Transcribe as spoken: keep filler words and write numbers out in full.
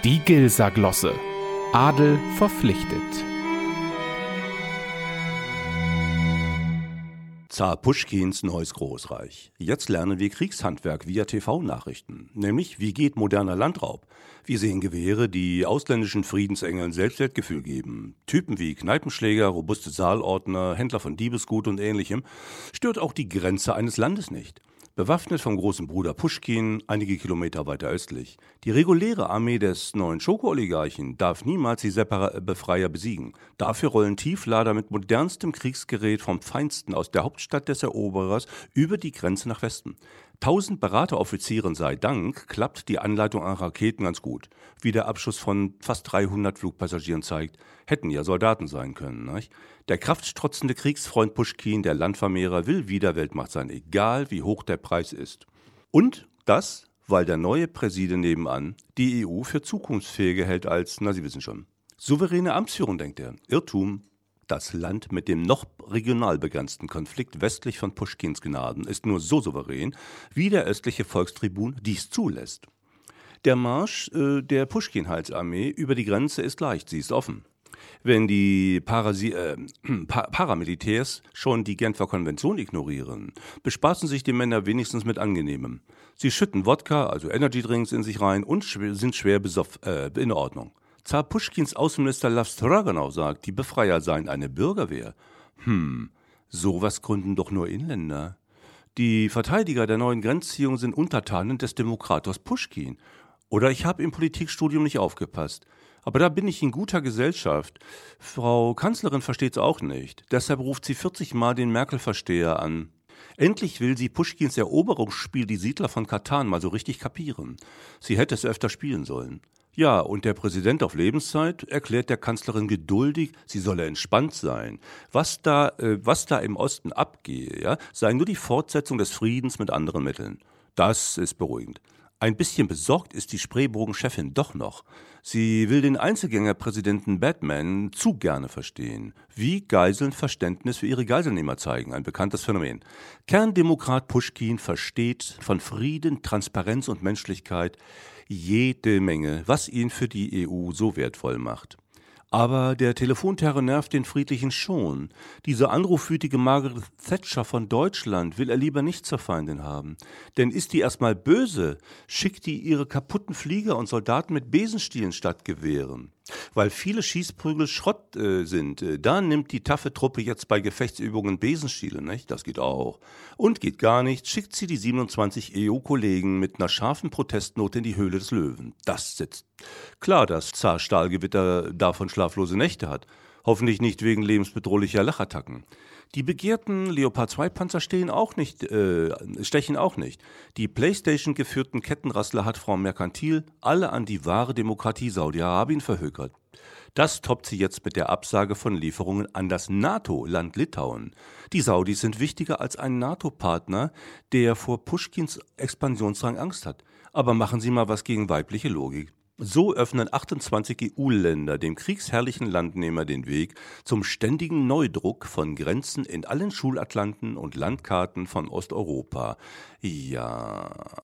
Die Gilser Glosse. Adel verpflichtet. Zar Puschkins neues Großreich. Jetzt lernen wir Kriegshandwerk via T V-Nachrichten. Nämlich, wie geht moderner Landraub? Wie sehen Gewehre, die ausländischen Friedensengeln Selbstwertgefühl geben? Typen wie Kneipenschläger, robuste Saalordner, Händler von Diebesgut und Ähnlichem stört auch die Grenze eines Landes nicht. Bewaffnet vom großen Bruder Puschkin, einige Kilometer weiter östlich. Die reguläre Armee des neuen Schoko-Oligarchen darf niemals die Separa- Befreier besiegen. Dafür rollen Tieflader mit modernstem Kriegsgerät vom Feinsten aus der Hauptstadt des Eroberers über die Grenze nach Westen. Tausend Berateroffizieren sei Dank klappt die Anleitung an Raketen ganz gut. Wie der Abschuss von fast dreihundert Flugpassagieren zeigt, hätten ja Soldaten sein können. Nicht? Der kraftstrotzende Kriegsfreund Puschkin, der Landvermehrer, will wieder Weltmacht sein, egal wie hoch der Preis ist. Und das, weil der neue Präsident nebenan die E U für zukunftsfähiger hält als, na Sie wissen schon, souveräne Amtsführung, denkt er. Irrtum. Das Land mit dem noch regional begrenzten Konflikt westlich von Puschkins Gnaden ist nur so souverän, wie der östliche Volkstribun dies zulässt. Der Marsch äh, der Puschkin-Halsarmee über die Grenze ist leicht, sie ist offen. Wenn die Parasi äh, pa Paramilitärs schon die Genfer Konvention ignorieren, bespaßen sich die Männer wenigstens mit Angenehmem. Sie schütten Wodka, also Energydrinks, in sich rein und schw sind schwer besoff äh, in Ordnung. Zar Puschkins Außenminister Lav Straganow sagt, die Befreier seien eine Bürgerwehr. Hm, sowas gründen doch nur Inländer. Die Verteidiger der neuen Grenzziehung sind Untertanen des Demokrators Puschkin. Oder ich habe im Politikstudium nicht aufgepasst. Aber da bin ich in guter Gesellschaft. Frau Kanzlerin versteht's auch nicht. Deshalb ruft sie vierzig Mal den Merkel-Versteher an. Endlich will sie Puschkins Eroberungsspiel Die Siedler von Katan mal so richtig kapieren. Sie hätte es öfter spielen sollen. Ja, und der Präsident auf Lebenszeit erklärt der Kanzlerin geduldig, sie solle entspannt sein. Was da, äh, was da im Osten abgehe, ja, sei nur die Fortsetzung des Friedens mit anderen Mitteln. Das ist beruhigend. Ein bisschen besorgt ist die Spreebogen-Chefin doch noch. Sie will den Einzelgängerpräsidenten Batman zu gerne verstehen. Wie Geiseln Verständnis für ihre Geiselnehmer zeigen, ein bekanntes Phänomen. Kerndemokrat Puschkin versteht von Frieden, Transparenz und Menschlichkeit jede Menge, was ihn für die E U so wertvoll macht. Aber der Telefonterror nervt den Friedlichen schon. Diese anrufwütige Margaret Thatcher von Deutschland will er lieber nicht zur Feindin haben. Denn ist die erstmal böse, schickt die ihre kaputten Flieger und Soldaten mit Besenstielen statt Gewehren. Weil viele Schießprügel Schrott äh, sind, äh, da nimmt die taffe Truppe jetzt bei Gefechtsübungen Besenstiele, nicht? Das geht auch. Und geht gar nicht, schickt sie die siebenundzwanzig E U-Kollegen mit einer scharfen Protestnote in die Höhle des Löwen. Das sitzt. Klar, dass Zar Stahlgewitter davon schlaflose Nächte hat. Hoffentlich nicht wegen lebensbedrohlicher Lachattacken. Die begehrten Leopard zwei Panzer stehen auch nicht, äh, stechen auch nicht. Die PlayStation geführten Kettenrassler hat Frau Merkantil alle an die wahre Demokratie Saudi-Arabien verhökert. Das toppt sie jetzt mit der Absage von Lieferungen an das NATO-Land Litauen. Die Saudis sind wichtiger als ein NATO-Partner, der vor Puschkins Expansionsdrang Angst hat. Aber machen Sie mal was gegen weibliche Logik. So öffnen achtundzwanzig E U-Länder dem kriegsherrlichen Landnehmer den Weg zum ständigen Neudruck von Grenzen in allen Schulatlanten und Landkarten von Osteuropa. Ja...